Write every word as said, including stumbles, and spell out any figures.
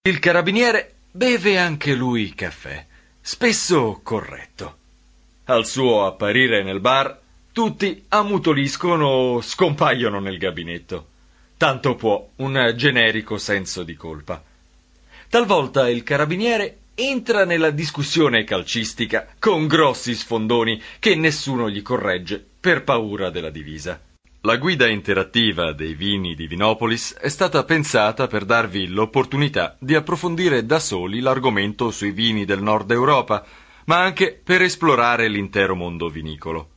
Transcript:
Il carabiniere beve anche lui caffè, spesso corretto. Al suo apparire nel bar, tutti ammutoliscono o scompaiono nel gabinetto. Tanto può un generico senso di colpa. Talvolta il carabiniere entra nella discussione calcistica con grossi sfondoni che nessuno gli corregge per paura della divisa. La guida interattiva dei vini di Vinopolis è stata pensata per darvi l'opportunità di approfondire da soli l'argomento sui vini del nord Europa, ma anche per esplorare l'intero mondo vinicolo.